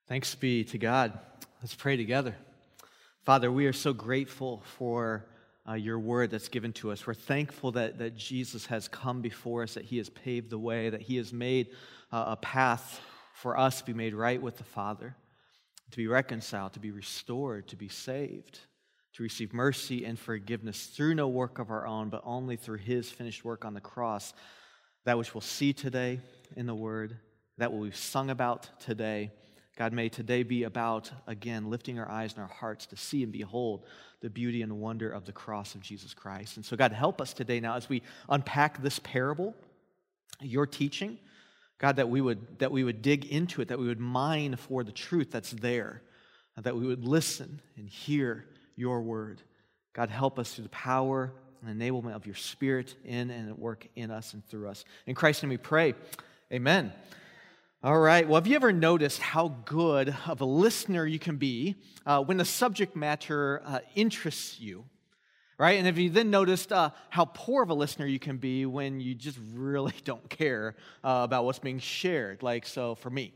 Thanks be to God. Let's pray together. Father, we are so grateful for your word that's given to us. We're thankful that Jesus has come before us, that he has paved the way, that he has made a path for us to be made right with the Father, to be reconciled, to be restored, to be saved, to receive mercy and forgiveness through no work of our own, but only through his finished work on the cross. That which we'll see today in the word, that what we've sung about today. God, may today be about, again, lifting our eyes and our hearts to see and behold the beauty and wonder of the cross of Jesus Christ. And so, God, help us today now as we unpack this parable, your teaching, God, that we would dig into it, that we would mine for the truth that's there, that we would listen and hear your word. God, help us through the power and enablement of your Spirit in and at work in us and through us. In Christ's name we pray. Amen. All right. Well, have you ever noticed how good of a listener you can be when the subject matter interests you, right? And have you then noticed how poor of a listener you can be when you just really don't care about what's being shared? Like, so for me,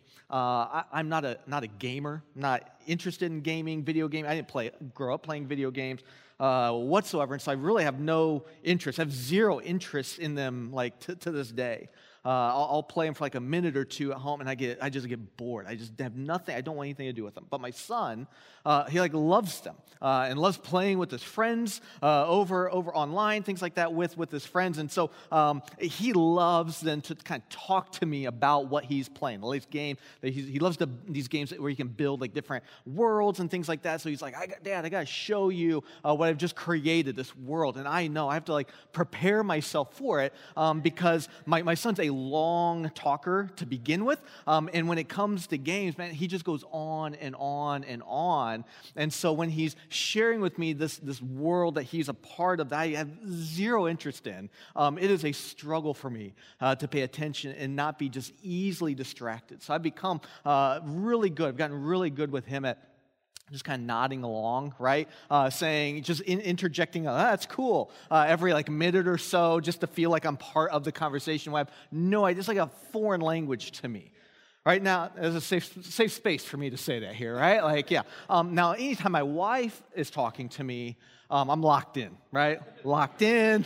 I'm not a gamer, not interested in gaming, video game. I didn't grow up playing video games whatsoever, and so I really have no interest. I have zero interest in them, like to this day. I'll play them for like a minute or two at home, and I just get bored. I just have nothing. I don't want anything to do with them. But my son, he loves them and loves playing with his friends over online, things like that with his friends. And so he loves then to kind of talk to me about what he's playing. The latest game that he loves these games where you can build like different worlds and things like that. So he's like, Dad, I got to show you what I've just created, this world. And I know I have to prepare myself for it because my son's a long talker to begin with, and when it comes to games, man, he just goes on and on and on. And so when he's sharing with me this world that he's a part of that I have zero interest in, it is a struggle for me to pay attention and not be just easily distracted. So I've become really good. I've gotten really good with him at just kind of nodding along, right? Saying, just interjecting, that's cool, every minute or so, just to feel like I'm part of the conversation. I have no idea. It's like a foreign language to me. Right now, there's a safe space for me to say that here, right? Now, anytime my wife is talking to me, I'm locked in, right? Locked in,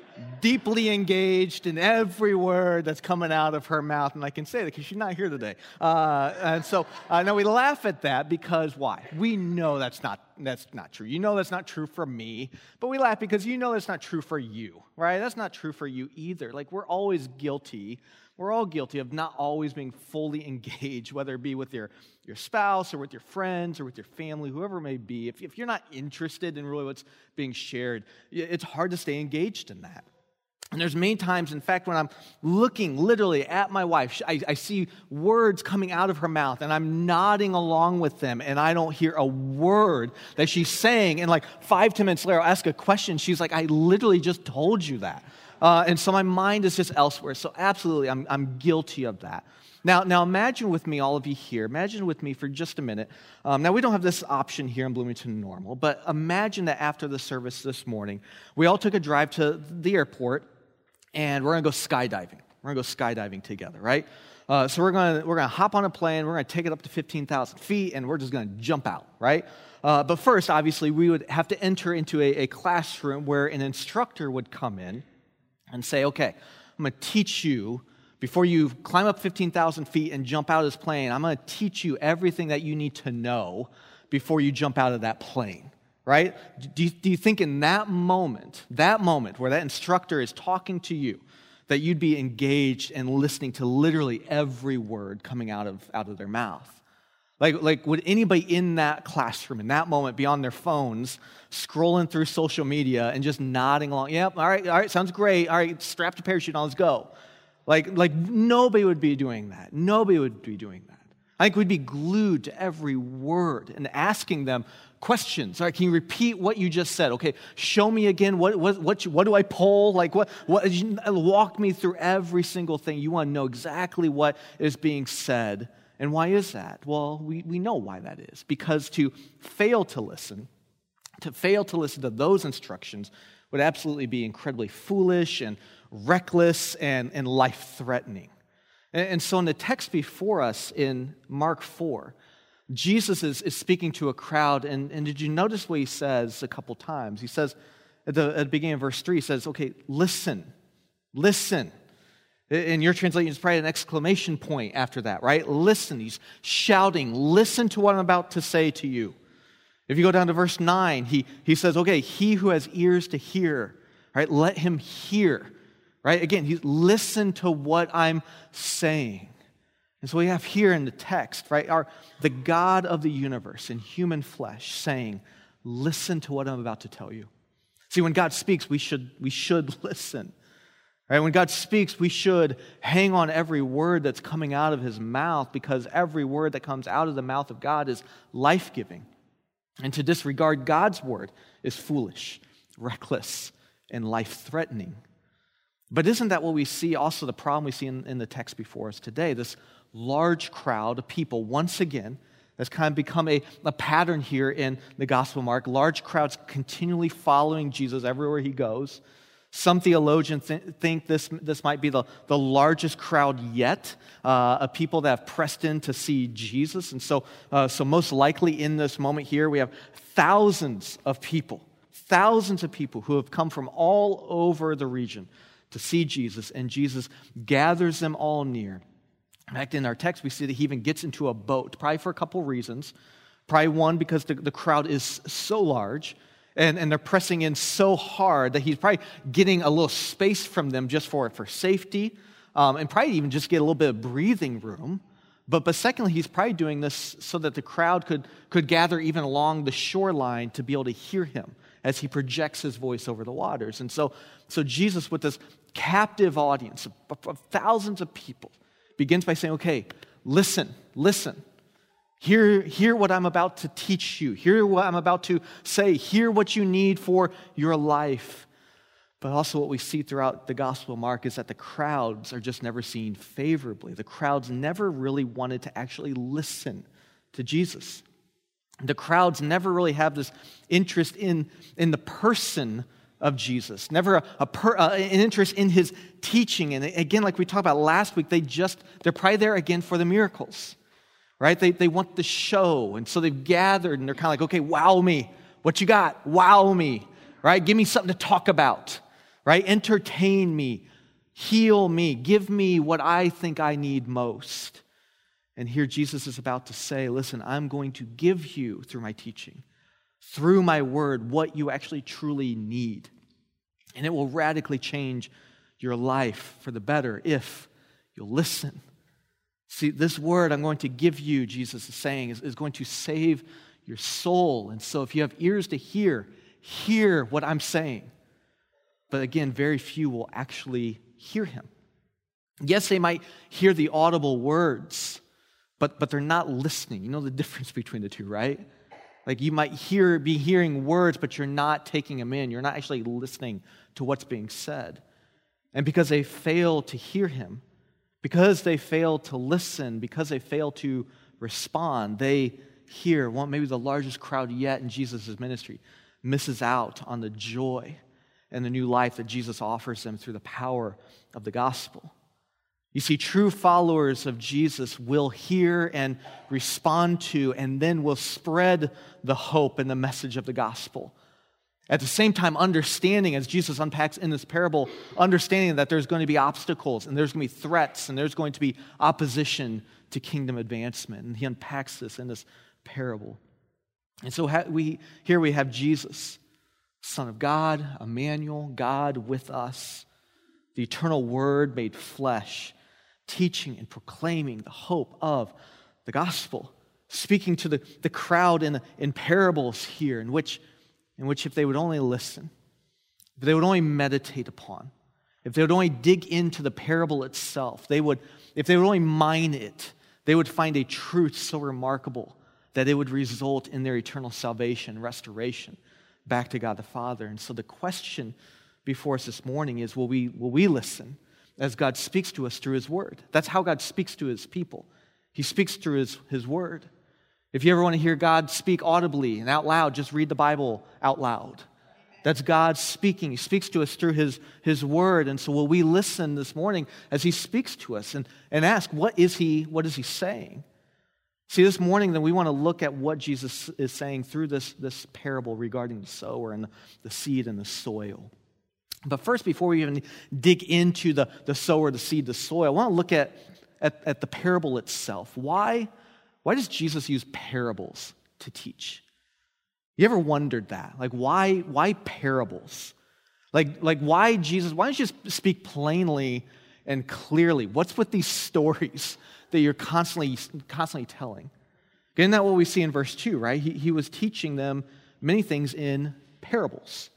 deeply engaged in every word that's coming out of her mouth, and I can say that because she's not here today. And so now we laugh at that because why? We know that's not true. You know that's not true for me, but we laugh because you know that's not true for you, right? That's not true for you either. We're always guilty. We're all guilty of not always being fully engaged, whether it be with your spouse or with your friends or with your family, whoever it may be. If you're not interested in really what's being shared, it's hard to stay engaged in that. And there's many times, in fact, when I'm looking literally at my wife, I see words coming out of her mouth, and I'm nodding along with them, and I don't hear a word that she's saying. And 5-10 minutes later, I'll ask a question. She's like, I literally just told you that. And so my mind is just elsewhere. So absolutely, I'm guilty of that. Now imagine with me, all of you here, imagine with me for just a minute. Now, we don't have this option here in Bloomington Normal, but imagine that after the service this morning, we all took a drive to the airport, and we're going to go skydiving. We're going to go skydiving together, right? So we're going to hop on a plane, we're going to take it up to 15,000 feet, and we're just going to jump out, right? But first, obviously, we would have to enter into a classroom where an instructor would come in and say, okay, I'm going to teach you, before you climb up 15,000 feet and jump out of this plane, I'm going to teach you everything that you need to know before you jump out of that plane, right? Do you think in that moment where that instructor is talking to you, that you'd be engaged and listening to literally every word coming out of their mouth? Would anybody in that classroom, in that moment, be on their phones, scrolling through social media and just nodding along? Yep, all right, sounds great. All right, strap the parachute on, let's go. Nobody would be doing that. Nobody would be doing that. I think we'd be glued to every word and asking them questions. All right, can you repeat what you just said? Okay, show me again. What do I pull? Walk me through every single thing. You want to know exactly what is being said. And why is that? Well, we know why that is. Because to fail to listen to those instructions would absolutely be incredibly foolish and reckless and life-threatening. And so in the text before us in Mark 4, Jesus is speaking to a crowd, and did you notice what he says a couple times? He says, at the beginning of verse 3, he says, okay, listen. In your translation, it's probably an exclamation point after that, right? Listen. He's shouting, listen to what I'm about to say to you. If you go down to verse 9, he says, okay, he who has ears to hear, right, let him hear, right? Again, listen to what I'm saying. And so we have here in the text, right, the God of the universe in human flesh saying, listen to what I'm about to tell you. See, when God speaks, we should listen. Right? When God speaks, we should hang on every word that's coming out of his mouth, because every word that comes out of the mouth of God is life-giving. And to disregard God's word is foolish, reckless, and life-threatening. But isn't that what we see, also the problem we see in the text before us today? This large crowd of people, once again, that's kind of become a pattern here in the Gospel of Mark. Large crowds continually following Jesus everywhere he goes. Some theologians think this might be the largest crowd yet of people that have pressed in to see Jesus. And so most likely in this moment here, we have thousands of people who have come from all over the region to see Jesus, and Jesus gathers them all near. In fact, in our text, we see that he even gets into a boat, probably for a couple reasons. Probably one, because the crowd is so large, and they're pressing in so hard that he's probably getting a little space from them just for safety, and probably even just get a little bit of breathing room. But secondly, he's probably doing this so that the crowd could gather even along the shoreline to be able to hear him as he projects his voice over the waters. And so Jesus, with this captive audience of thousands of people, begins by saying, okay, listen. Hear what I'm about to teach you. Hear what I'm about to say. Hear what you need for your life. But also what we see throughout the Gospel of Mark is that the crowds are just never seen favorably. The crowds never really wanted to actually listen to Jesus. The crowds never really have this interest in the person of Jesus, never an interest in his teaching. And again, like we talked about last week, they're probably there again for the miracles, right? They want the show, and so they've gathered, and they're kind of like, okay, wow me. What you got? Wow me, right? Give me something to talk about, right? Entertain me, heal me, give me what I think I need most. And here Jesus is about to say, listen, I'm going to give you, through my teaching, through my word, what you actually truly need. And it will radically change your life for the better if you'll listen. See, this word I'm going to give you, Jesus is saying, is going to save your soul. And so if you have ears to hear what I'm saying. But again, very few will actually hear him. Yes, they might hear the audible words, but they're not listening. You know the difference between the two, right? Like you might be hearing words, but you're not taking them in. You're not actually listening to what's being said. And because they fail to hear him, because they fail to listen, because they fail to respond, they hear, well, maybe the largest crowd yet in Jesus' ministry, misses out on the joy and the new life that Jesus offers them through the power of the gospel. You see, true followers of Jesus will hear and respond to, and then will spread the hope and the message of the gospel. At the same time, understanding, as Jesus unpacks in this parable, understanding that there's going to be obstacles, and there's going to be threats, and there's going to be opposition to kingdom advancement. And he unpacks this in this parable. And so here we have Jesus, Son of God, Emmanuel, God with us, the eternal Word made flesh, teaching and proclaiming the hope of the gospel, speaking to the crowd in parables here, in which if they would only listen, if they would only meditate upon, if they would only dig into the parable itself, if they would only mine it, they would find a truth so remarkable that it would result in their eternal salvation, restoration back to God the Father. And so the question before us this morning is, will we listen as God speaks to us through his word? That's how God speaks to his people. He speaks through his word. If you ever want to hear God speak audibly and out loud, just read the Bible out loud. That's God speaking. He speaks to us through his word. And so will we listen this morning as he speaks to us and ask, what is he saying? See, this morning, then, we want to look at what Jesus is saying through this parable regarding the sower and the seed and the soil. But first, before we even dig into the sower, the seed, the soil, I want to look at the parable itself. Why does Jesus use parables to teach? You ever wondered that? Like, why parables? Like why don't you just speak plainly and clearly? What's with these stories that you're constantly telling? Isn't that what we see in verse 2, right? He was teaching them many things in parables.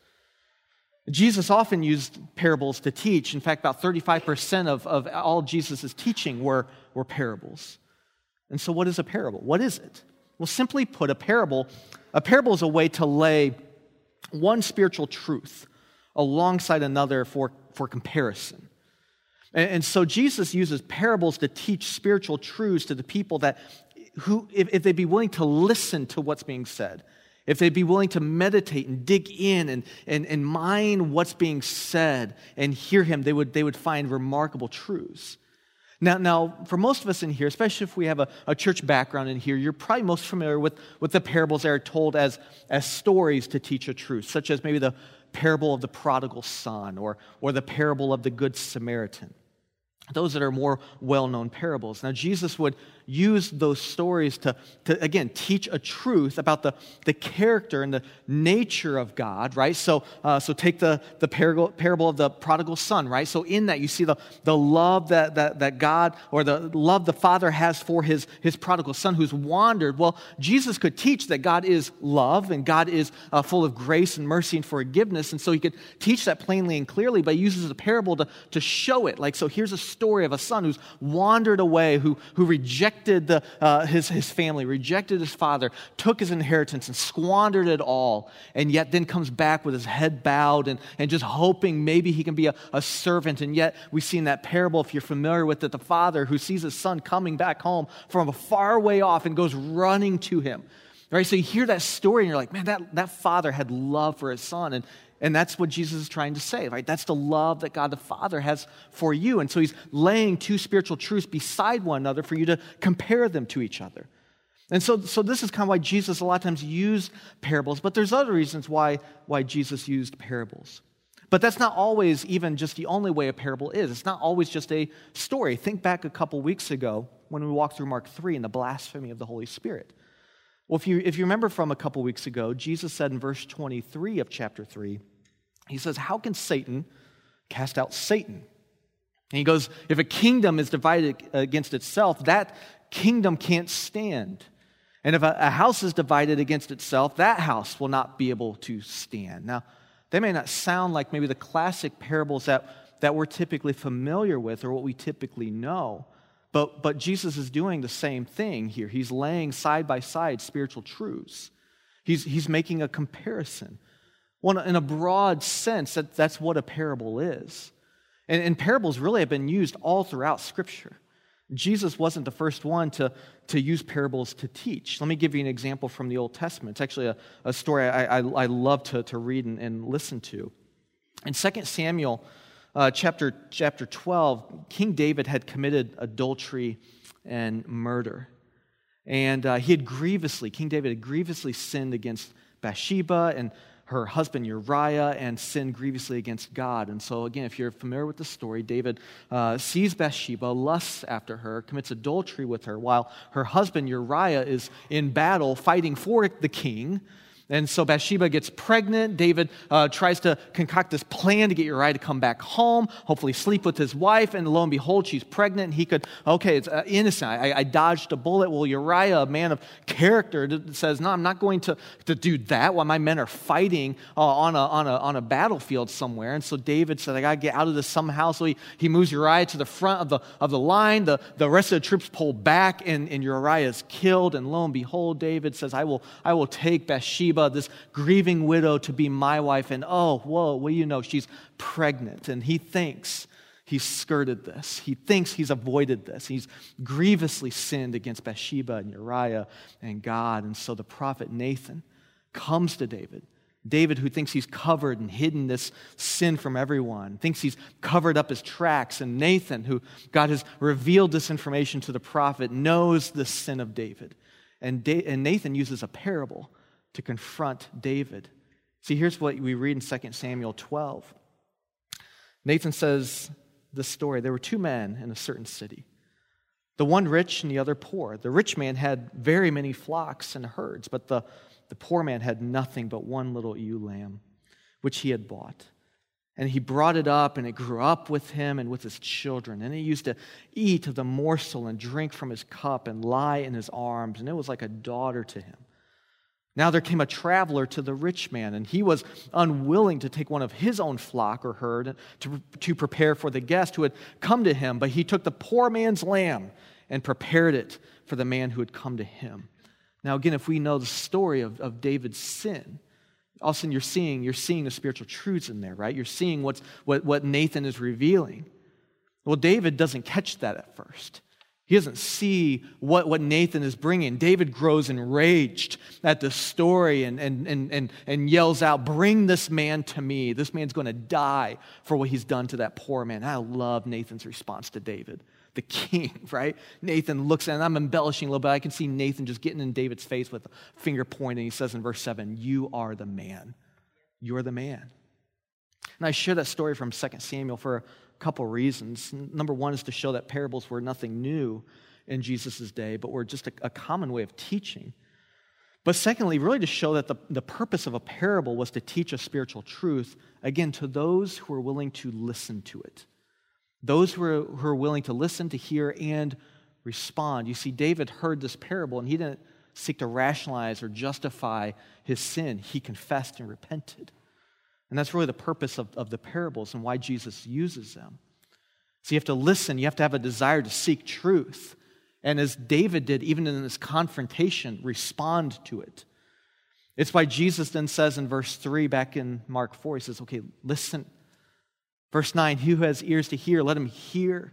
Jesus often used parables to teach. In fact, about 35% of all Jesus' teaching were parables. And so what is a parable? What is it? Well, simply put, a parable is a way to lay one spiritual truth alongside another for comparison. And so Jesus uses parables to teach spiritual truths to the people who, if they'd be willing to listen to what's being said, if they'd be willing to meditate and dig in and mine what's being said and hear him, they would find remarkable truths. Now, for most of us in here, especially if we have a church background in here, you're probably most familiar with the parables that are told as stories to teach a truth, such as maybe the parable of the prodigal son or the parable of the Good Samaritan. Those that are more well-known parables. Now, Jesus would use those stories to again, teach a truth about the character and the nature of God, right? So take the parable of the prodigal son, right? So in that, you see the love that God, or the love the Father has for his prodigal son who's wandered. Well, Jesus could teach that God is love and God is full of grace and mercy and forgiveness, and so he could teach that plainly and clearly, but he uses a parable to show it. Like, so here's a story of a son who's wandered away, who rejected his family, rejected his father, took his inheritance and squandered it all, and yet then comes back with his head bowed and just hoping maybe he can be a servant. And yet we see in that parable, if you're familiar with it, the father who sees his son coming back home from a far way off and goes running to him. Right? So you hear that story and you're like, man, that father had love for his son. And that's what Jesus is trying to say, right? That's the love that God the Father has for you. And so he's laying two spiritual truths beside one another for you to compare them to each other. And so this is kind of why Jesus a lot of times used parables, but there's other reasons why Jesus used parables. But that's not always even just the only way a parable is. It's not always just a story. Think back a couple weeks ago when we walked through Mark 3 and the blasphemy of the Holy Spirit. Well, if you remember from a couple weeks ago, Jesus said in verse 23 of chapter 3, he says, how can Satan cast out Satan? And he goes, if a kingdom is divided against itself, that kingdom can't stand. And if a house is divided against itself, that house will not be able to stand. Now, they may not sound like maybe the classic parables that we're typically familiar with or what we typically know, but Jesus is doing the same thing here. He's laying side by side spiritual truths. He's making a comparison. Well, in a broad sense, that's what a parable is. And parables really have been used all throughout Scripture. Jesus wasn't the first one to use parables to teach. Let me give you an example from the Old Testament. It's actually a story I love to read and listen to. In 2 Samuel chapter 12, King David had committed adultery and murder. And King David had grievously sinned against Bathsheba and her husband Uriah, and sinned grievously against God. And so again, if you're familiar with the story, David sees Bathsheba, lusts after her, commits adultery with her, while her husband Uriah is in battle fighting for the king. And so Bathsheba gets pregnant. David tries to concoct this plan to get Uriah to come back home, hopefully sleep with his wife, and lo and behold, she's pregnant. He could, it's innocent. I dodged a bullet. Well, Uriah, a man of character, says, no, I'm not going to do that while my men are fighting on a battlefield somewhere. And so David said, I got to get out of this somehow. So he moves Uriah to the front of the line. The rest of the troops pull back, and Uriah is killed. And lo and behold, David says, I will take Bathsheba, this grieving widow, to be my wife, and she's pregnant. And he thinks he's skirted this. He thinks he's avoided this. He's grievously sinned against Bathsheba and Uriah and God. And so the prophet Nathan comes to David. David, who thinks he's covered and hidden this sin from everyone, thinks he's covered up his tracks. And Nathan, who God has revealed this information to the prophet, knows the sin of David. And Nathan uses a parable to confront David. See, here's what we read in 2 Samuel 12. Nathan says this story. There were two men in a certain city, the one rich and the other poor. The rich man had very many flocks and herds, but the poor man had nothing but one little ewe lamb, which he had bought. And he brought it up, and it grew up with him and with his children. And he used to eat of the morsel and drink from his cup and lie in his arms, and it was like a daughter to him. Now there came a traveler to the rich man, and he was unwilling to take one of his own flock or herd to prepare for the guest who had come to him, but he took the poor man's lamb and prepared it for the man who had come to him. Now again, if we know the story of David's sin, all of a sudden you're seeing the spiritual truths in there, right? You're seeing what Nathan is revealing. Well, David doesn't catch that at first. He doesn't see what Nathan is bringing. David grows enraged at the story and yells out, "Bring this man to me. This man's going to die for what he's done to that poor man." I love Nathan's response to David, the king, right? Nathan looks at, and I'm embellishing a little bit. I can see Nathan just getting in David's face with a finger pointing. He says in verse 7, "You are the man. You're the man." And I share that story from 2 Samuel for a couple reasons. Number one is to show that parables were nothing new in Jesus' day, but were just a common way of teaching. But secondly, really to show that the purpose of a parable was to teach a spiritual truth, again, to those who are willing to listen to it. Those who are willing to listen, to hear, and respond. You see, David heard this parable, and he didn't seek to rationalize or justify his sin. He confessed and repented. And that's really the purpose of the parables and why Jesus uses them. So you have to listen. You have to have a desire to seek truth. And as David did, even in this confrontation, respond to it. It's why Jesus then says in verse 3 back in Mark 4, he says, okay, listen. Verse 9, he who has ears to hear, let him hear.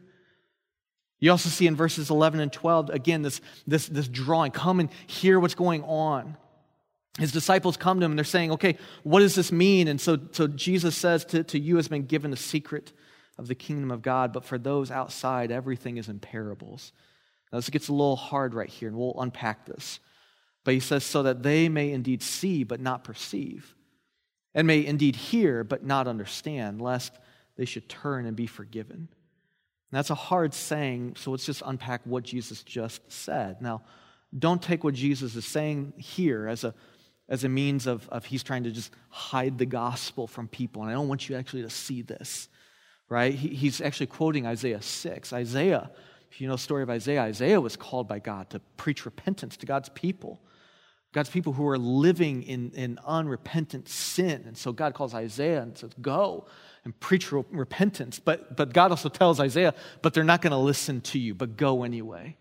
You also see in verses 11 and 12, again, this drawing. Come and hear what's going on. His disciples come to him and they're saying, okay, what does this mean? And so Jesus says to you has been given the secret of the kingdom of God, but for those outside, everything is in parables. Now this gets a little hard right here, and we'll unpack this. But he says, so that they may indeed see, but not perceive, and may indeed hear, but not understand, lest they should turn and be forgiven. And that's a hard saying, so let's just unpack what Jesus just said. Now, don't take what Jesus is saying here as a means of he's trying to just hide the gospel from people. And I don't want you actually to see this, right? He's actually quoting Isaiah 6. Isaiah, if you know the story of Isaiah was called by God to preach repentance to God's people who are living in unrepentant sin. And so God calls Isaiah and says, go and preach repentance. But God also tells Isaiah, but they're not going to listen to you, but go anyway.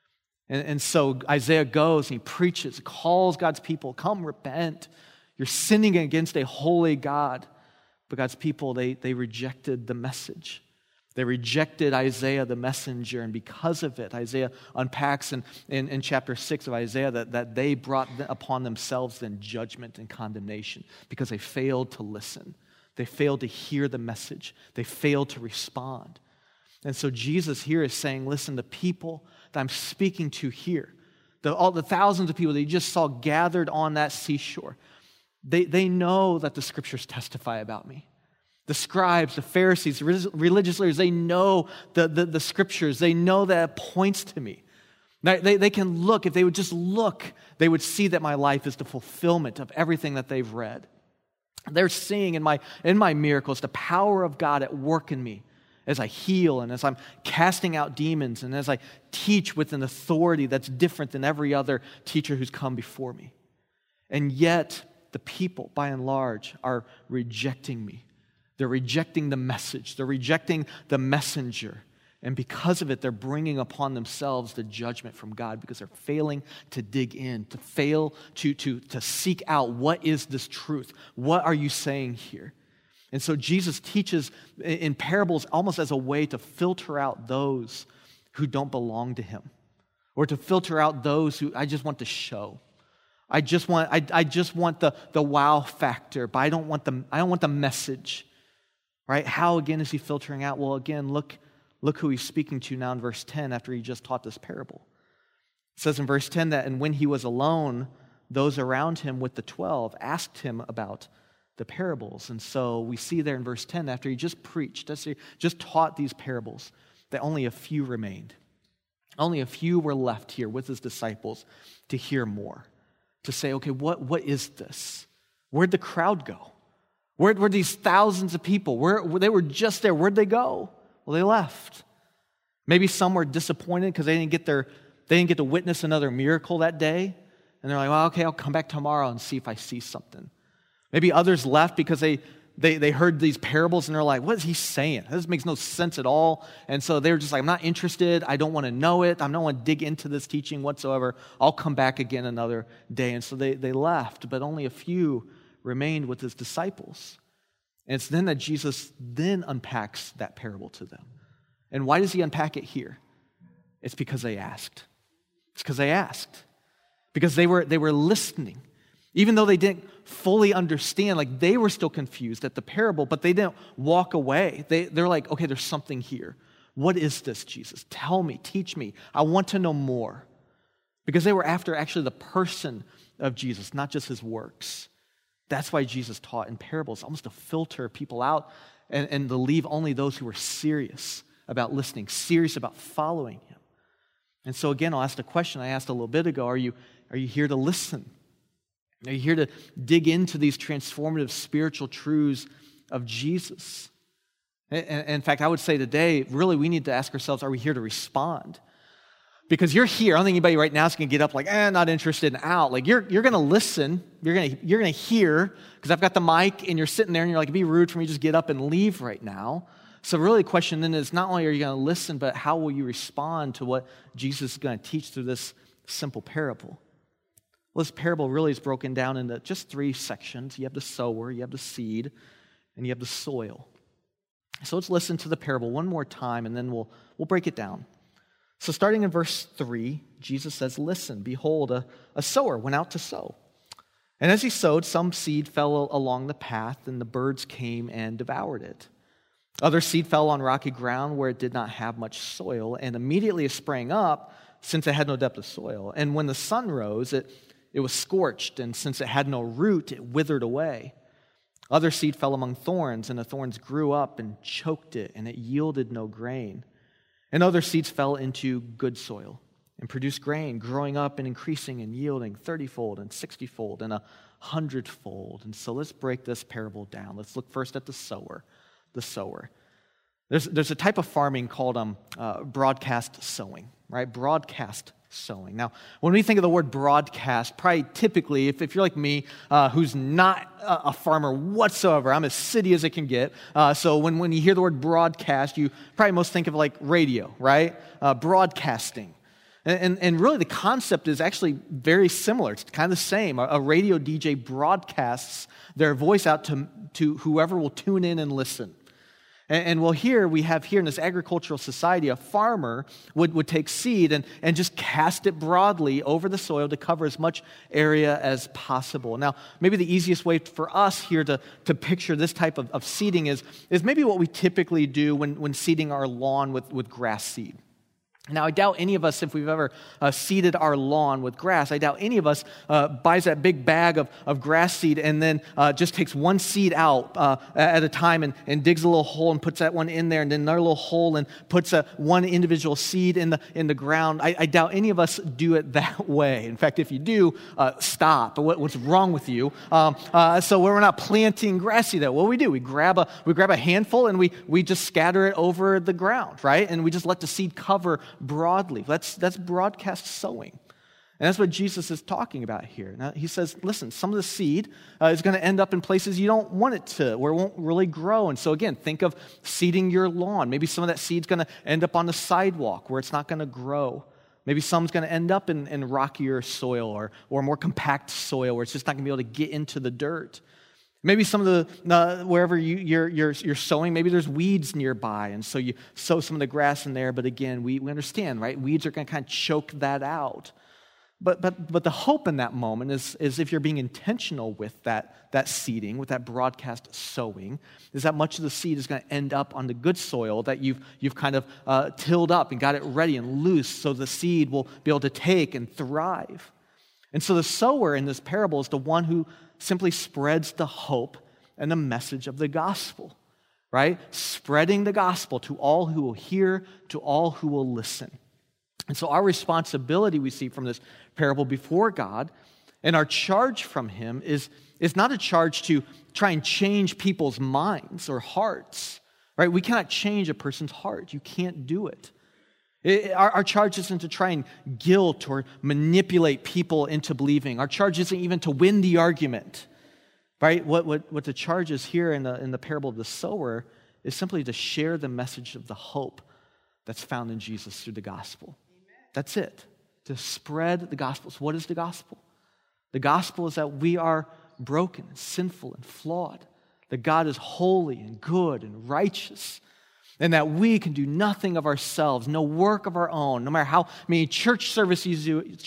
And so Isaiah goes and he preaches, calls God's people, come repent. You're sinning against a holy God. But God's people, they rejected the message. They rejected Isaiah the messenger, and because of it, Isaiah unpacks in chapter 6 of Isaiah that they brought upon themselves then judgment and condemnation because they failed to listen. They failed to hear the message. They failed to respond. And so Jesus here is saying, listen, the people that I'm speaking to here, all the thousands of people that you just saw gathered on that seashore, they know that the scriptures testify about me. The scribes, the Pharisees, the religious leaders, they know the scriptures. They know that it points to me. They can look. If they would just look, they would see that my life is the fulfillment of everything that they've read. They're seeing in my miracles the power of God at work in me as I heal and as I'm casting out demons and as I teach with an authority that's different than every other teacher who's come before me. And yet, the people, by and large, are rejecting me. They're rejecting the message. They're rejecting the messenger. And because of it, they're bringing upon themselves the judgment from God because they're failing to dig in, to fail to seek out what is this truth? What are you saying here? And so Jesus teaches in parables almost as a way to filter out those who don't belong to him, or to filter out those who I just want to show. I just want the wow factor, but I don't want the message. Right? How again is he filtering out? Well, again, look who he's speaking to now in verse 10 after he just taught this parable. It says in verse 10 that, and when he was alone, those around him with the 12 asked him about the parables. And so we see there in verse 10, after he just preached, just taught these parables, that only a few remained. Only a few were left here with his disciples to hear more, to say, okay, what is this? Where'd the crowd go? Where these thousands of people? They were just there. Where'd they go? Well, they left. Maybe some were disappointed because they didn't get to witness another miracle that day. And they're like, well, okay, I'll come back tomorrow and see if I see something. Maybe others left because they heard these parables and they're like, what is he saying? This makes no sense at all. And so they were just like, I'm not interested. I don't want to know it. I don't want to dig into this teaching whatsoever. I'll come back again another day. And so they left, but only a few remained with his disciples. And it's then that Jesus then unpacks that parable to them. And why does he unpack it here? It's because they asked. It's because they asked. Because they were listening. Even though they didn't fully understand, like they were still confused at the parable, but they didn't walk away. They're like, okay, there's something here. What is this, Jesus? Tell me, teach me. I want to know more. Because they were after actually the person of Jesus, not just his works. That's why Jesus taught in parables, almost to filter people out and to leave only those who were serious about listening, serious about following him. And so again, I'll ask the question I asked a little bit ago, are you here to listen? Are you here to dig into these transformative spiritual truths of Jesus? And in fact, I would say today, really we need to ask ourselves, are we here to respond? Because you're here. I don't think anybody right now is going to get up like, not interested and out. Like you're going to listen. You're going to hear because I've got the mic and you're sitting there and you're like, it'd be rude for me to just get up and leave right now. So really the question then is not only are you going to listen, but how will you respond to what Jesus is going to teach through this simple parable? Well, this parable really is broken down into just 3 sections. You have the sower, you have the seed, and you have the soil. So let's listen to the parable one more time and then we'll break it down. So starting in verse 3, Jesus says, listen, behold, a sower went out to sow. And as he sowed, some seed fell along the path, and the birds came and devoured it. Other seed fell on rocky ground where it did not have much soil, and immediately it sprang up, since it had no depth of soil. And when the sun rose, it was scorched, and since it had no root, it withered away. Other seed fell among thorns, and the thorns grew up and choked it, and it yielded no grain. And other seeds fell into good soil and produced grain, growing up and increasing and yielding 30-fold and 60-fold and 100-fold. And so let's break this parable down. Let's look first at the sower. The sower. There's a type of farming called broadcast sowing, right? Broadcast sowing. Now, when we think of the word broadcast, probably typically, if you're like me, who's not a farmer whatsoever, I'm as city as it can get. So when you hear the word broadcast, you probably most think of like radio, right? Broadcasting. And really the concept is actually very similar. It's kind of the same. A radio DJ broadcasts their voice out to whoever will tune in and listen. And well, we have here in this agricultural society, a farmer would take seed and just cast it broadly over the soil to cover as much area as possible. Now, maybe the easiest way for us here to picture this type of seeding is maybe what we typically do when seeding our lawn with grass seed. Now, I doubt any of us, if we've ever seeded our lawn with grass, I doubt any of us buys that big bag of grass seed and then just takes one seed out at a time and digs a little hole and puts that one in there and then another little hole and puts one individual seed in the ground. I doubt any of us do it that way. In fact, if you do, stop. What's wrong with you? So we're not planting grass seed that. What do? We grab a handful and we just scatter it over the ground, right? And we just let the seed cover broadly. That's broadcast sowing. And that's what Jesus is talking about here. Now, he says, listen, some of the seed is going to end up in places you don't want it to, where it won't really grow. And so again, think of seeding your lawn. Maybe some of that seed's going to end up on the sidewalk where it's not going to grow. Maybe some's going to end up in rockier soil or more compact soil where it's just not going to be able to get into the dirt. Maybe some of the wherever you're sowing, maybe there's weeds nearby, and so you sow some of the grass in there. But again, we understand, right? Weeds are going to kind of choke that out. But the hope in that moment is if you're being intentional with that seeding, with that broadcast sowing, is that much of the seed is going to end up on the good soil that you've kind of tilled up and got it ready and loose so the seed will be able to take and thrive. And so the sower in this parable is the one who simply spreads the hope and the message of the gospel, right? Spreading the gospel to all who will hear, to all who will listen. And so our responsibility we see from this parable before God and our charge from him is not a charge to try and change people's minds or hearts, right? We cannot change a person's heart. You can't do it. Our charge isn't to try and guilt or manipulate people into believing. Our charge isn't even to win the argument, right? What the charge is here in the parable of the sower is simply to share the message of the hope that's found in Jesus through the gospel. That's it. To spread the gospel. So what is the gospel? The gospel is that we are broken and sinful and flawed. That God is holy and good and righteous. And that we can do nothing of ourselves, no work of our own, no matter how many church services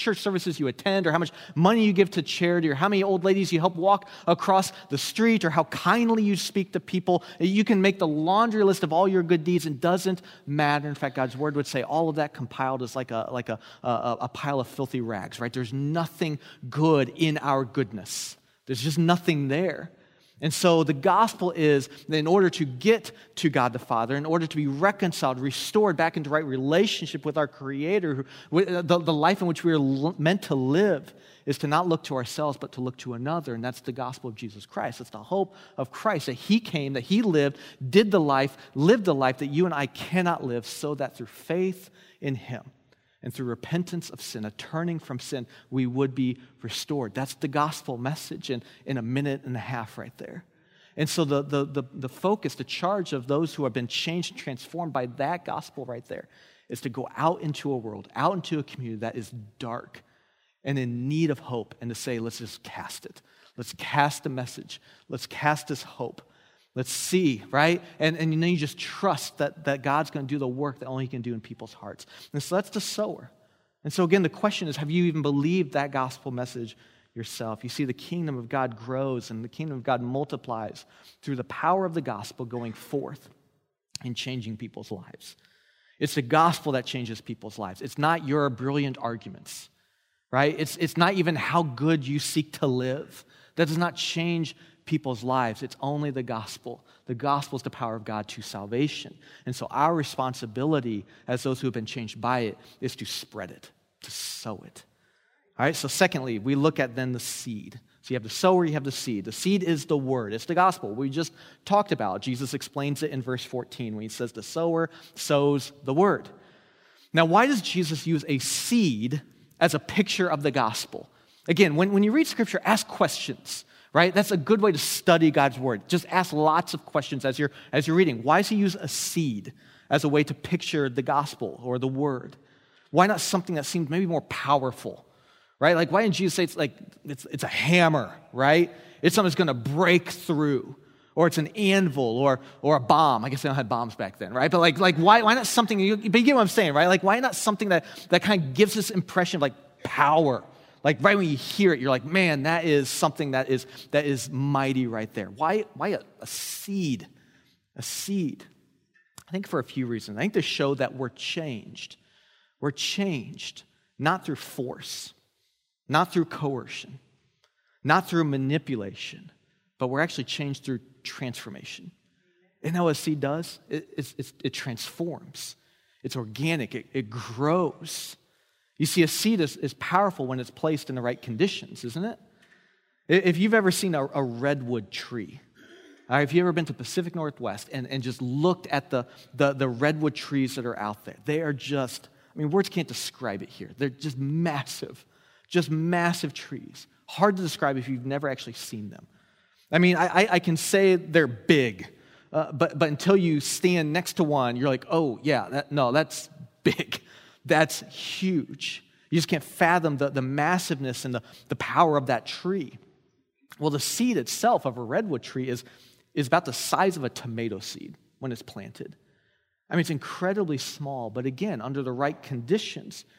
you attend, or how much money you give to charity, or how many old ladies you help walk across the street, or how kindly you speak to people. You can make the laundry list of all your good deeds, and it doesn't matter. In fact, God's word would say all of that compiled is like a pile of filthy rags, right? There's nothing good in our goodness. There's just nothing there. And so the gospel is that in order to get to God the Father, in order to be reconciled, restored back into right relationship with our Creator, the life in which we are meant to live is to not look to ourselves, but to look to another. And that's the gospel of Jesus Christ. It's the hope of Christ, that he came, that he lived, lived the life that you and I cannot live, so that through faith in him and through repentance of sin, a turning from sin, we would be restored. That's the gospel message in a minute and a half right there. And so the focus, the charge of those who have been changed and transformed by that gospel right there is to go out into a world, out into a community that is dark and in need of hope, and to say, let's just cast it. Let's cast the message. Let's cast this hope. Let's see, right? And you just trust that God's going to do the work that only he can do in people's hearts. And so that's the sower. And so again, the question is, have you even believed that gospel message yourself? You see, the kingdom of God grows and the kingdom of God multiplies through the power of the gospel going forth and changing people's lives. It's the gospel that changes people's lives. It's not your brilliant arguments, right? It's not even how good you seek to live. That does not change people's lives. It's only the gospel. The gospel is the power of God to salvation. And so our responsibility as those who have been changed by it is to spread it, to sow it. All right, so secondly, we look at then the seed. So you have the sower, you have the seed. The seed is the word. It's the gospel. We just talked about. Jesus explains it in verse 14 when he says the sower sows the word. Now, why does Jesus use a seed as a picture of the gospel? Again, when you read Scripture, ask questions. Right? That's a good way to study God's word. Just ask lots of questions as you're reading. Why does he use a seed as a way to picture the gospel or the word? Why not something that seems maybe more powerful? Right? Like, why didn't Jesus say it's a hammer, right? It's something that's going to break through, or it's an anvil, or a bomb. I guess they don't have bombs back then, right? But like why not something? But you get what I'm saying, right? Like, why not something that kind of gives this impression of like power? Like right when you hear it, you're like, man, that is something that is mighty right there. Why a seed? A seed. I think for a few reasons. I think to show that we're changed. We're changed not through force, not through coercion, not through manipulation, but we're actually changed through transformation. Isn't that what a seed does? It transforms. It's organic. It grows. You see, a seed is powerful when it's placed in the right conditions, isn't it? If you've ever seen a redwood tree, all right, if you've ever been to Pacific Northwest and just looked at the redwood trees that are out there, they are just, words can't describe it here. They're just massive trees. Hard to describe if you've never actually seen them. I can say they're big, but until you stand next to one, you're like, oh, yeah, that's big. That's huge. You just can't fathom the massiveness and the power of that tree. Well, the seed itself of a redwood tree is about the size of a tomato seed when it's planted. It's incredibly small, but again, under the right conditions,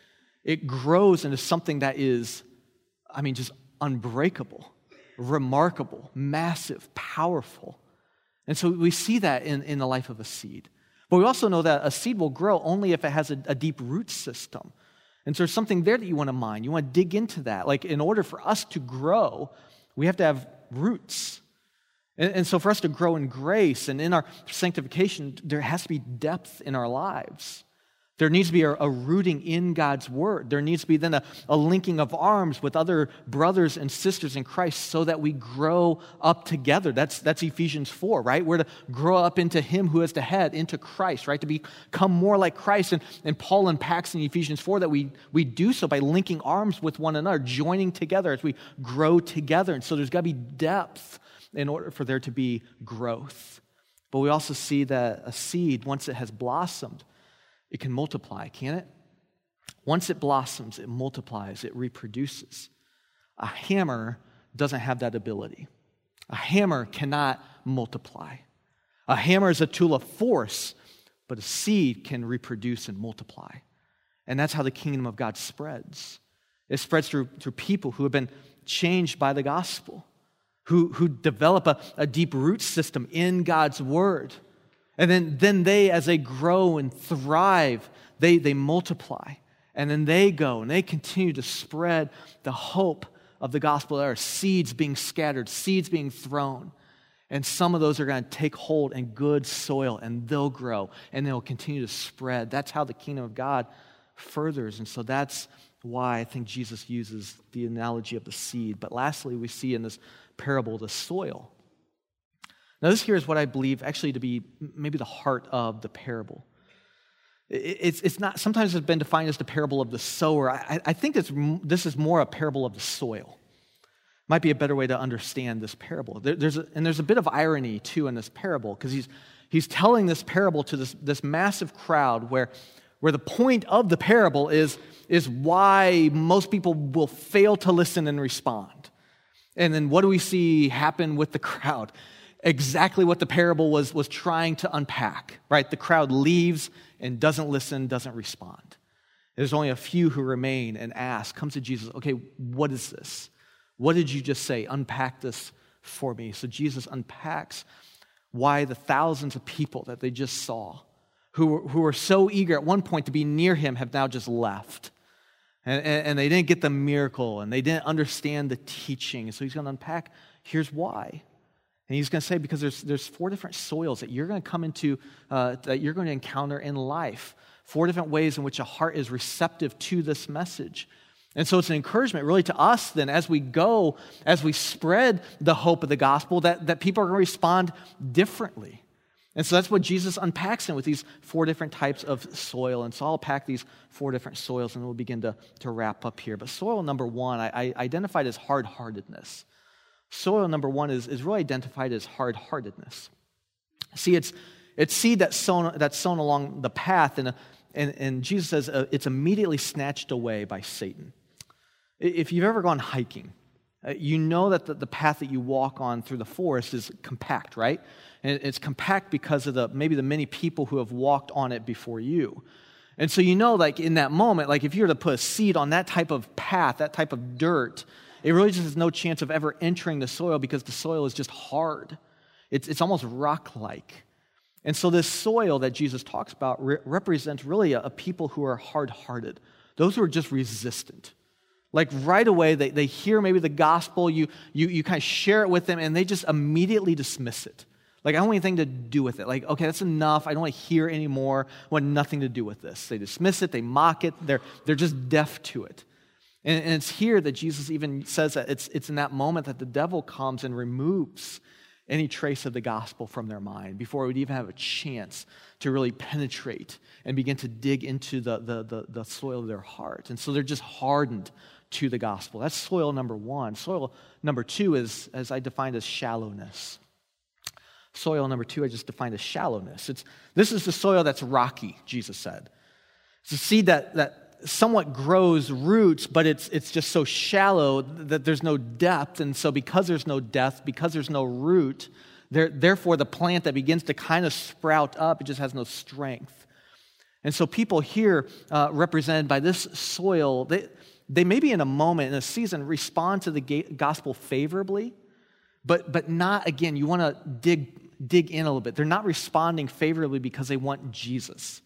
it grows into something that is, just unbreakable, remarkable, massive, powerful. And so we see that in the life of a seed. But we also know that a seed will grow only if it has a deep root system. And so there's something there that you want to mine. You want to dig into that. Like, in order for us to grow, we have to have roots. And so for us to grow in grace and in our sanctification, there has to be depth in our lives. There needs to be a rooting in God's word. There needs to be then a linking of arms with other brothers and sisters in Christ so that we grow up together. That's Ephesians 4, right? We're to grow up into him who is the head, into Christ, right? To become more like Christ. And Paul unpacks in Ephesians 4 that we do so by linking arms with one another, joining together as we grow together. And so there's got to be depth in order for there to be growth. But we also see that a seed, once it has blossomed, it can multiply, can't it? Once it blossoms, it multiplies, it reproduces. A hammer doesn't have that ability. A hammer cannot multiply. A hammer is a tool of force, but a seed can reproduce and multiply. And that's how the kingdom of God spreads. It spreads through people who have been changed by the gospel, who develop a deep root system in God's word. And then they, as they grow and thrive, they multiply. And then they go and they continue to spread the hope of the gospel. There are seeds being scattered, seeds being thrown. And some of those are going to take hold in good soil, and they'll grow, and they'll continue to spread. That's how the kingdom of God furthers. And so that's why I think Jesus uses the analogy of the seed. But lastly, we see in this parable the soil. Now, this here is what I believe actually to be maybe the heart of the parable. It's not, sometimes it's been defined as the parable of the sower. I think this is more a parable of the soil. Might be a better way to understand this parable. There's a bit of irony, too, in this parable, because he's telling this parable to this massive crowd where the point of the parable is why most people will fail to listen and respond. And then what do we see happen with the crowd? Exactly what the parable was trying to unpack, right? The crowd leaves and doesn't listen, doesn't respond. There's only a few who remain and ask, comes to Jesus, okay, what is this? What did you just say? Unpack this for me. So Jesus unpacks why the thousands of people that they just saw, who were so eager at one point to be near him, have now just left. And they didn't get the miracle, and they didn't understand the teaching. So he's going to unpack, here's why. And he's going to say, because there's 4 different soils that you're going to come into, that you're going to encounter in life. 4 different ways in which a heart is receptive to this message. And so it's an encouragement really to us then as we go, as we spread the hope of the gospel, that people are going to respond differently. And so that's what Jesus unpacks in with these 4 different types of soil. And so I'll pack these 4 different soils and we'll begin to wrap up here. But soil number 1, I identified as hard-heartedness. Soil number 1 is really identified as hard-heartedness. See, it's seed that's sown along the path, and Jesus says it's immediately snatched away by Satan. If you've ever gone hiking, you know that the path that you walk on through the forest is compact, right? And it's compact because of maybe the many people who have walked on it before you. And so you know, like in that moment, like if you were to put a seed on that type of path, that type of dirt, it really just has no chance of ever entering the soil because the soil is just hard. It's almost rock-like. And so this soil that Jesus talks about represents really a people who are hard-hearted, those who are just resistant. Like right away, they hear maybe the gospel, you kind of share it with them, and they just immediately dismiss it. Like, I don't want anything to do with it. Like, okay, that's enough. I don't want to hear anymore. I want nothing to do with this. They dismiss it. They mock it. They're just deaf to it. And it's here that Jesus even says that it's in that moment that the devil comes and removes any trace of the gospel from their mind before it would even have a chance to really penetrate and begin to dig into the soil of their heart. And so they're just hardened to the gospel. That's soil number 1. Soil number 2 is, as I defined, as shallowness. Soil number 2 I just defined as shallowness. This is the soil that's rocky, Jesus said. It's a seed that somewhat grows roots, but it's just so shallow that there's no depth. And so because there's no depth, because there's no root, therefore the plant that begins to kind of sprout up, it just has no strength. And so people here represented by this soil, they maybe in a moment, in a season, respond to the gospel favorably, but not, again, you want to dig in a little bit. They're not responding favorably because they want Jesus.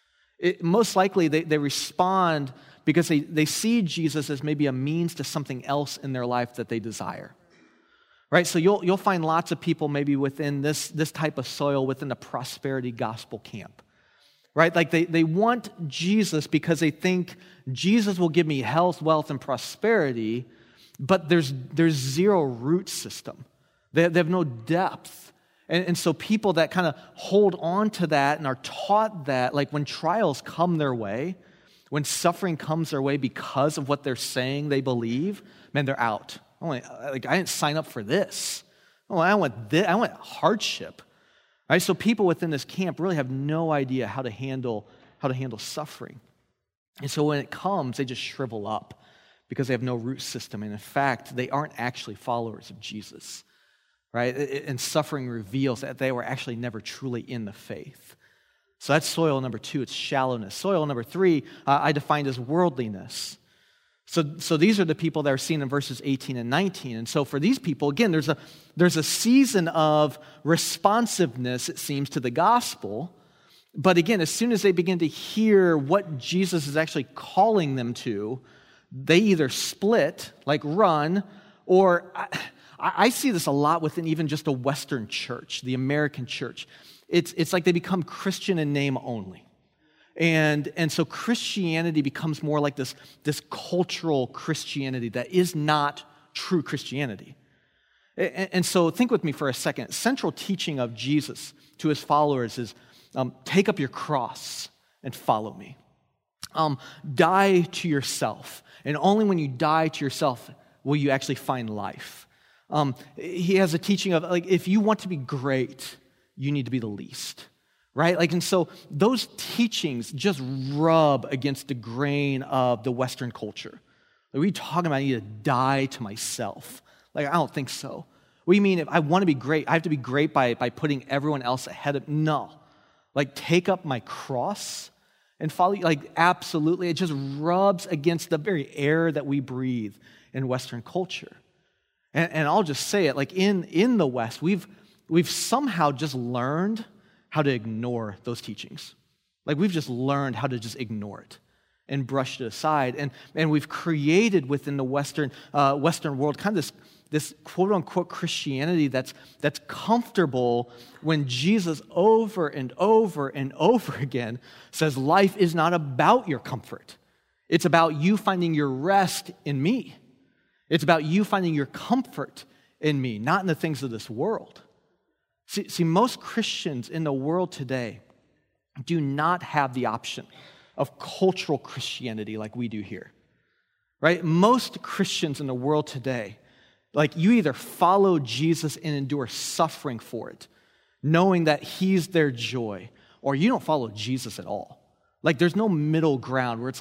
Most likely they respond because they see Jesus as maybe a means to something else in their life that they desire. Right? So you'll find lots of people maybe within this type of soil within the prosperity gospel camp. Right? Like they want Jesus because they think Jesus will give me health, wealth, and prosperity, but there's zero root system. They have no depth. And so people that kind of hold on to that and are taught that, like when trials come their way, when suffering comes their way because of what they're saying they believe, man, they're out. I didn't sign up for this. I want this. I want hardship. Right? So people within this camp really have no idea how to handle suffering. And so when it comes, they just shrivel up because they have no root system. And in fact, they aren't actually followers of Jesus. Right? And suffering reveals that they were actually never truly in the faith. So that's soil number 2, it's shallowness. Soil number 3, I defined as worldliness. So these are the people that are seen in verses 18 and 19. And so for these people, again, there's a season of responsiveness, it seems, to the gospel. But again, as soon as they begin to hear what Jesus is actually calling them to, they either split, like run, or I see this a lot within even just a Western church, the American church. It's like they become Christian in name only. And so Christianity becomes more like this cultural Christianity that is not true Christianity. And so think with me for a second. Central teaching of Jesus to his followers is take up your cross and follow me. Die to yourself. And only when you die to yourself will you actually find life. He has a teaching of, like, if you want to be great, you need to be the least. Right? And so those teachings just rub against the grain of the Western culture. Like, what are you talking about? I need to die to myself. I don't think so. What do you mean if I want to be great, I have to be great by putting everyone else ahead of? No. Take up my cross and follow you. Absolutely. It just rubs against the very air that we breathe in Western culture. And I'll just say it, in the West, we've somehow just learned how to ignore those teachings. We've just learned how to just ignore it and brush it aside. And we've created within the Western world kind of this quote-unquote Christianity that's comfortable when Jesus over and over and over again says life is not about your comfort. It's about you finding your rest in me. It's about you finding your comfort in me, not in the things of this world. See, most Christians in the world today do not have the option of cultural Christianity like we do here, right? Most Christians in the world today, you either follow Jesus and endure suffering for it, knowing that he's their joy, or you don't follow Jesus at all. There's no middle ground where it's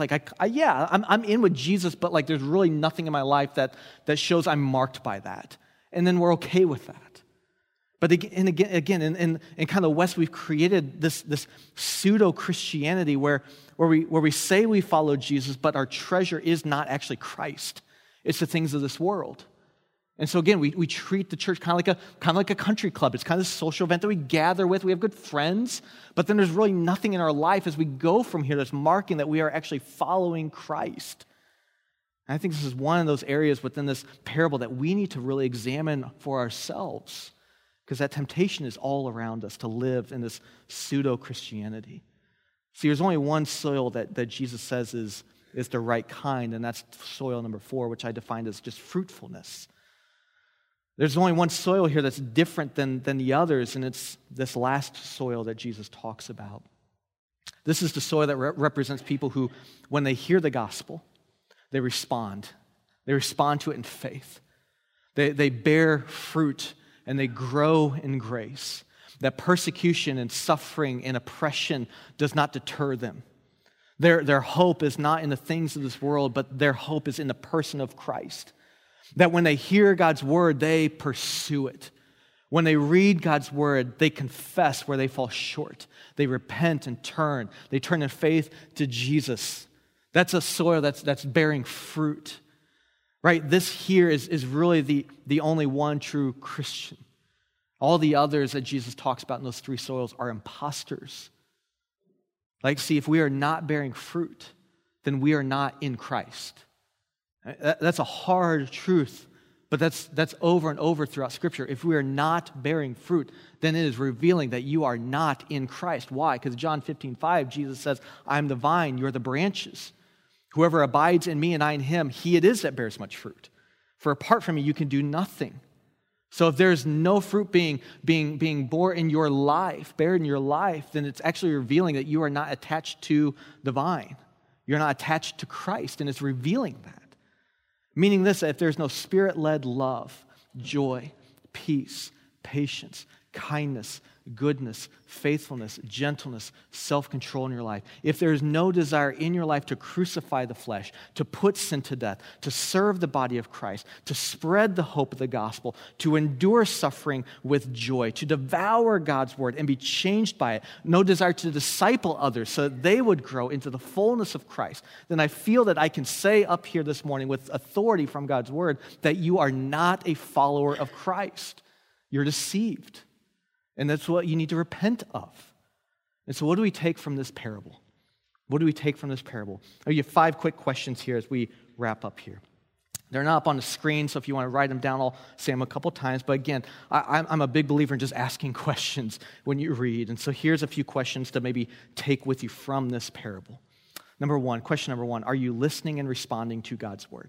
I'm in with Jesus, but there's really nothing in my life that shows I'm marked by that. And then we're okay with that. But again, in kind of the West, we've created this pseudo-Christianity where we say we follow Jesus, but our treasure is not actually Christ. It's the things of this world. And so again, we treat the church kind of like a country club. It's kind of a social event that we gather with. We have good friends, but then there's really nothing in our life as we go from here that's marking that we are actually following Christ. And I think this is one of those areas within this parable that we need to really examine for ourselves, because that temptation is all around us to live in this pseudo-Christianity. See, there's only one soil that Jesus says is the right kind, and that's soil number 4, which I defined as just fruitfulness. There's only one soil here that's different than the others, and it's this last soil that Jesus talks about. This is the soil that represents people who, when they hear the gospel, they respond. They respond to it in faith. They bear fruit and they grow in grace. That persecution and suffering and oppression does not deter them. Their hope is not in the things of this world, but their hope is in the person of Christ. That when they hear God's word, they pursue it. When they read God's word, they confess where they fall short. They repent and turn. They turn in faith to Jesus. That's a soil that's bearing fruit. Right? This here is really the only one true Christian. All the others that Jesus talks about in those three soils are imposters. Like, see, if we are not bearing fruit, then we are not in Christ. That's a hard truth, but that's over and over throughout Scripture. If we are not bearing fruit, then it is revealing that you are not in Christ. Why? Because John 15:5, Jesus says, I am the vine, you're the branches. Whoever abides in me and I in him, he it is that bears much fruit. For apart from me, you can do nothing. So if there's no fruit being born in your life, bared in your life, then it's actually revealing that you are not attached to the vine. You're not attached to Christ, and it's revealing that. Meaning this, that if there's no Spirit-led love, joy, peace, patience, kindness, goodness, faithfulness, gentleness, self-control in your life, if there's no desire in your life to crucify the flesh, to put sin to death, to serve the body of Christ, to spread the hope of the gospel, to endure suffering with joy, to devour God's word and be changed by it, no desire to disciple others so that they would grow into the fullness of Christ, then I feel that I can say up here this morning with authority from God's word that you are not a follower of Christ. You're deceived. And that's what you need to repent of. And so what do we take from this parable? What do we take from this parable? You have 5 quick questions here as we wrap up here. They're not up on the screen, so if you want to write them down, I'll say them a couple times. But again, I'm a big believer in just asking questions when you read. And so here's a few questions to maybe take with you from this parable. Question number one, are you listening and responding to God's word?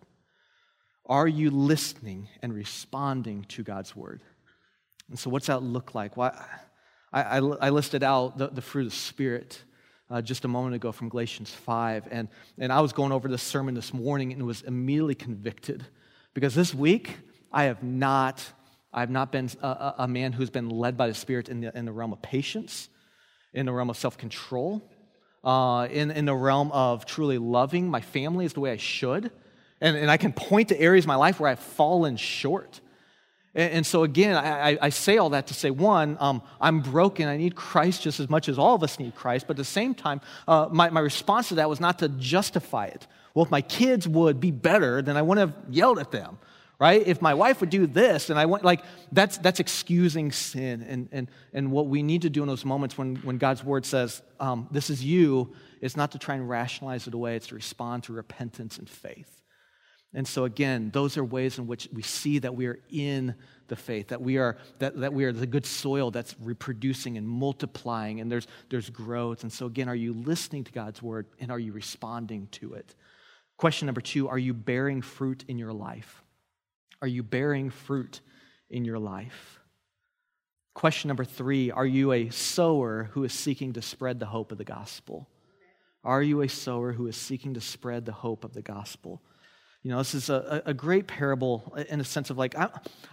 Are you listening and responding to God's word? And so what's that look like? Well, I listed out the fruit of the Spirit just a moment ago from Galatians 5. And I was going over this sermon this morning and was immediately convicted. Because this week, I have not been a man who's been led by the Spirit in the realm of patience, in the realm of self-control, in the realm of truly loving my family is the way I should. And I can point to areas of my life where I've fallen short. And so again, I say all that to say, one, I'm broken. I need Christ just as much as all of us need Christ. But at the same time, my response to that was not to justify it. Well, if my kids would be better, then I wouldn't have yelled at them, right? If my wife would do this, and I want that's excusing sin. And what we need to do in those moments when God's word says, this is you, it's not to try and rationalize it away. It's to respond to repentance and faith. And so again, those are ways in which we see that we are in the faith, that we are the good soil that's reproducing and multiplying, and there's growth. And so again, are you listening to God's word, and are you responding to it? Question number 2, are you bearing fruit in your life? Are you bearing fruit in your life? Question number 3, are you a sower who is seeking to spread the hope of the gospel? Are you a sower who is seeking to spread the hope of the gospel? You know, this is a great parable in a sense of like,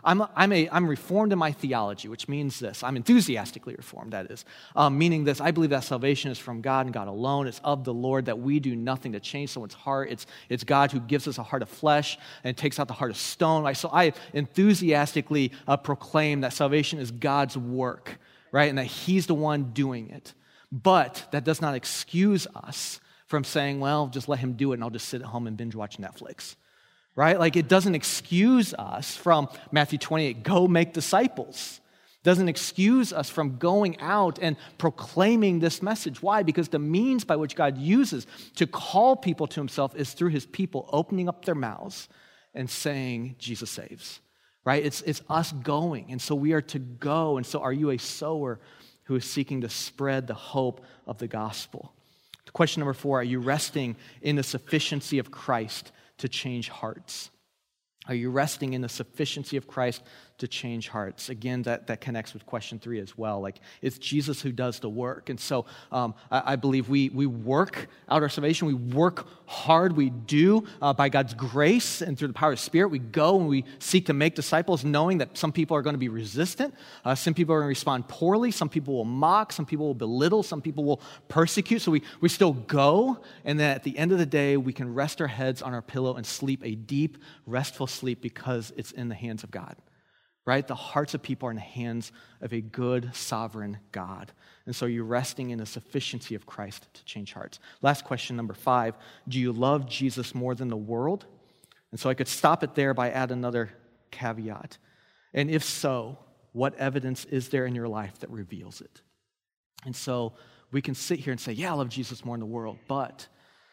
I'm reformed in my theology, which means this. I'm enthusiastically reformed, that is. Meaning this, I believe that salvation is from God and God alone. It's of the Lord, that we do nothing to change someone's heart. It's God who gives us a heart of flesh and takes out the heart of stone. So I enthusiastically proclaim that salvation is God's work, right? And that He's the one doing it. But that does not excuse us from saying, well, just let Him do it and I'll just sit at home and binge watch Netflix. Right? Like it doesn't excuse us from Matthew 28, go make disciples. Doesn't excuse us from going out and proclaiming this message. Why? Because the means by which God uses to call people to Himself is through His people opening up their mouths and saying, Jesus saves. Right? It's us going. And so we are to go. And so are you a sower who is seeking to spread the hope of the gospel? Question number 4, are you resting in the sufficiency of Christ to change hearts? Are you resting in the sufficiency of Christ to change hearts? Again, that connects with question 3 as well. Like, it's Jesus who does the work. And so I believe we work out our salvation. We work hard. We do by God's grace and through the power of the Spirit. We go and we seek to make disciples, knowing that some people are going to be resistant. Some people are going to respond poorly. Some people will mock. Some people will belittle. Some people will persecute. So we still go. And then at the end of the day, we can rest our heads on our pillow and sleep a deep, restful sleep because it's in the hands of God. right? The hearts of people are in the hands of a good, sovereign God. And so you're resting in the sufficiency of Christ to change hearts. Last question, number 5. Do you love Jesus more than the world? And so I could stop it there by add another caveat. And if so, what evidence is there in your life that reveals it? And so we can sit here and say, yeah, I love Jesus more than the world, but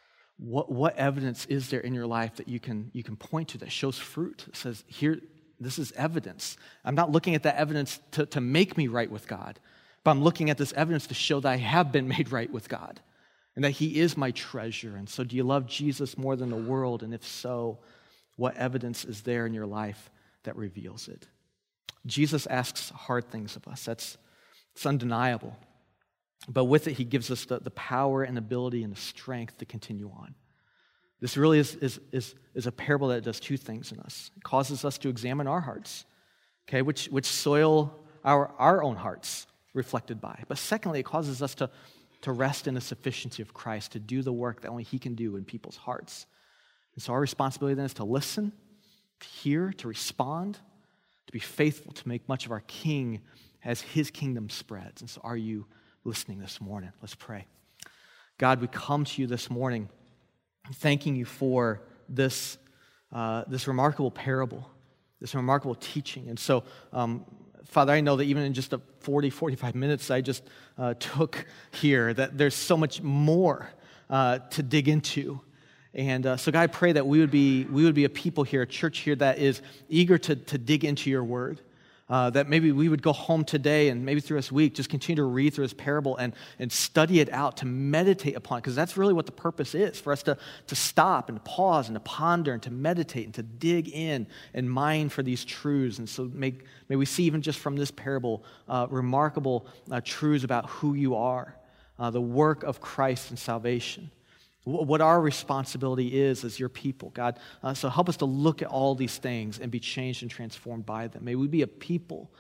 what evidence is there in your life that you can point to that shows fruit? It says, here, this is evidence. I'm not looking at that evidence to make me right with God, but I'm looking at this evidence to show that I have been made right with God and that he is my treasure. And so do you love Jesus more than the world? And if so, what evidence is there in your life that reveals it? Jesus asks hard things of us. It's undeniable. But with it, he gives us the power and ability and the strength to continue on. This really is a parable that does two things in us. It causes us to examine our hearts, okay, which soil our own hearts reflected by. But secondly, it causes us to rest in the sufficiency of Christ, to do the work that only he can do in people's hearts. And so our responsibility then is to listen, to hear, to respond, to be faithful, to make much of our King as his kingdom spreads. And so are you listening this morning? Let's pray. God, we come to you this morning thanking you for this remarkable parable, this remarkable teaching. And so, Father, I know that even in just the 45 minutes I just took here, that there's so much more to dig into. And so, God, I pray that we would be a people here, a church here that is eager to dig into your word. That maybe we would go home today and maybe through this week just continue to read through this parable and study it out, to meditate upon it, because that's really what the purpose is, for us to stop and to pause and to ponder and to meditate and to dig in and mine for these truths. And so may we see even just from this parable remarkable truths about who you are, the work of Christ and salvation, what our responsibility is as your people, God. So help us to look at all these things and be changed and transformed by them. May we be a people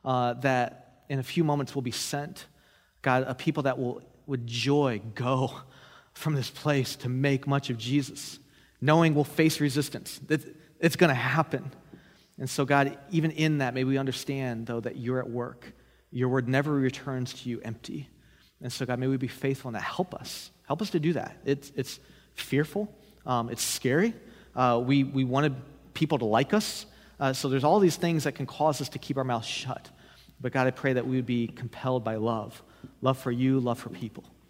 that in a few moments will be sent, God, a people that will with joy go from this place to make much of Jesus, knowing we'll face resistance. It's going to happen. And so, God, even in that, may we understand, though, that you're at work. Your word never returns to you empty. And so, God, may we be faithful in that. Help us. Help us to do that. It's fearful. It's scary. We wanted people to like us. So there's all these things that can cause us to keep our mouths shut. But God, I pray that we would be compelled by love for you, love for people.